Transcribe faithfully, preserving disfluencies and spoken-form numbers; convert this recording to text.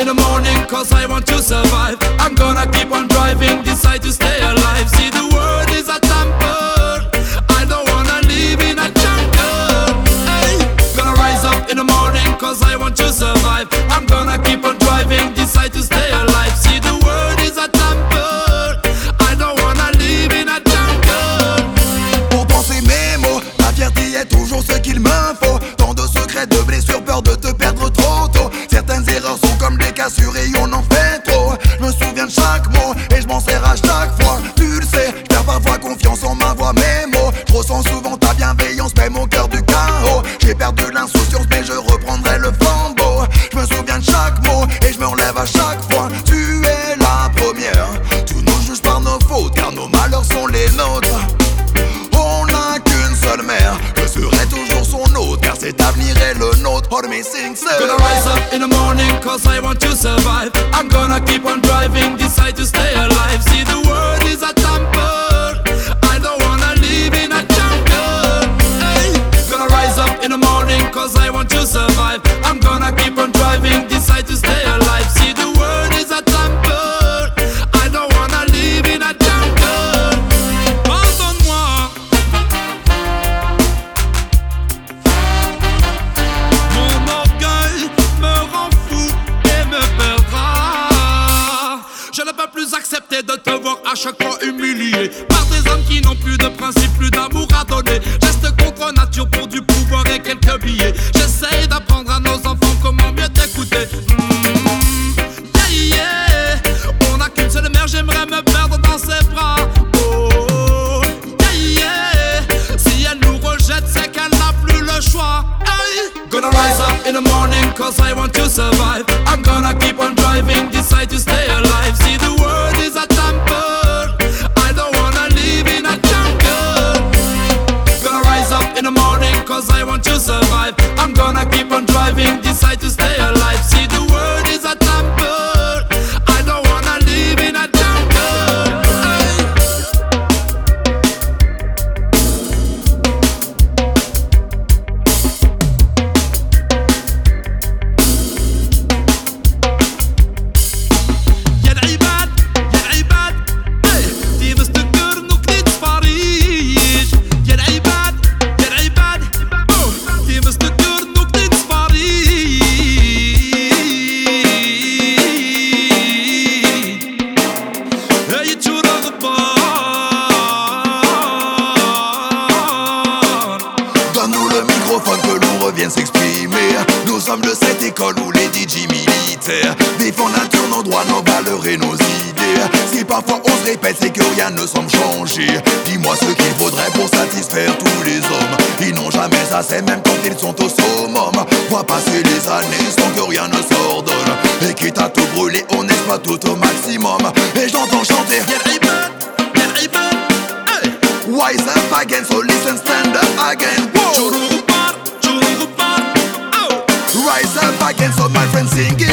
in the morning cause I want to survive. I'm gonna keep on driving, decide to stay alive. See, the world is a temple, I don't wanna live in a jungle. Hey, gonna rise up in the morning cause I want to survive. I'm gonna keep on driving, decide to stay alive. See, the world is a temple, I don't wanna live in a jungle. Pour penser mes mots, la fierté est toujours ce qu'il me faut. Tant de secrets, de blessures, peur de te perdre trop tôt. Certaines erreurs sont comme des cassures et on en fait trop. Je me souviens de chaque mot et je m'en sers à chaque fois. Tu le sais, je perds parfois confiance en ma voix, mes mots. Je ressens souvent ta bienveillance, même au cœur du chaos. J'ai perdu l'insouciance mais je reprendrai le flambeau. Je me souviens de chaque mot et je me relève à chaque fois. Tu es la première, tu nous juges par nos fautes car nos malheurs sont les nôtres. On n'a qu'une seule mère, je serai toujours son hôte car cet avenir est le nôtre. Hold me sing, sir. Gonna rise up in the morning cause I want to survive. I'm gonna keep on driving, decide to stay alive. See, the world is a temple, I don't wanna live in a jungle. Hey, gonna rise up in the morning cause I want to survive. I'm gonna keep on driving, decide to stay alive. See, the world is a temple, I don't wanna live in a jungle. Pardonne-moi, mon orgueil me rend fou et me perdra. Je ne peux plus accepter de te voir à chaque fois humilié par des hommes qui n'ont plus de principe, plus d'amour à donner. Geste contre nature pour du pouvoir et quelques billets. J'essaye d'apprendre à nos enfants comment mieux t'écouter. Mmh, yeah, yeah. On n'a qu'une seule mère, j'aimerais me perdre dans ses bras. Oh, yeah, yeah. Si elle nous rejette, c'est qu'elle n'a plus le choix. Hey. Gonna rise up in the morning cause I want to survive. I'm gonna keep on driving, decide to stay alive. See, the world is a temple, I don't wanna live in a jungle. Gonna rise up in the morning cause I want to survive. I'm gonna keep on driving, decide to stay alive. See, the world is a temple, I don't wanna live in a jungle. Hey. يا العباد يا العباد دي مستقر نكتة فريج. يا العباد يا العباد دي مستقر نكتة فريج. هي تشور الغبار. Donne-nous le microphone que l'on revienne s'exprimer. Nous sommes de cette école où les D J militaires défendent nature, nos droits, nos valeurs et nos idées. Si parfois on se répète, c'est que rien ne semble changer. Dis-moi ce qu'il faudrait pour satisfaire tous les hommes. Ils n'ont jamais assez, même quand ils sont au summum. Vois passer les années sans que rien ne s'ordonne. Et quitte à tout brûler, on exploite tout au maximum. Et j'entends chanter يا العباد يا العباد hey. Wise up again, so listen, stand up again. Whoa. جور الغبار جور الغبار oh. Rise up again, so my friends sing it.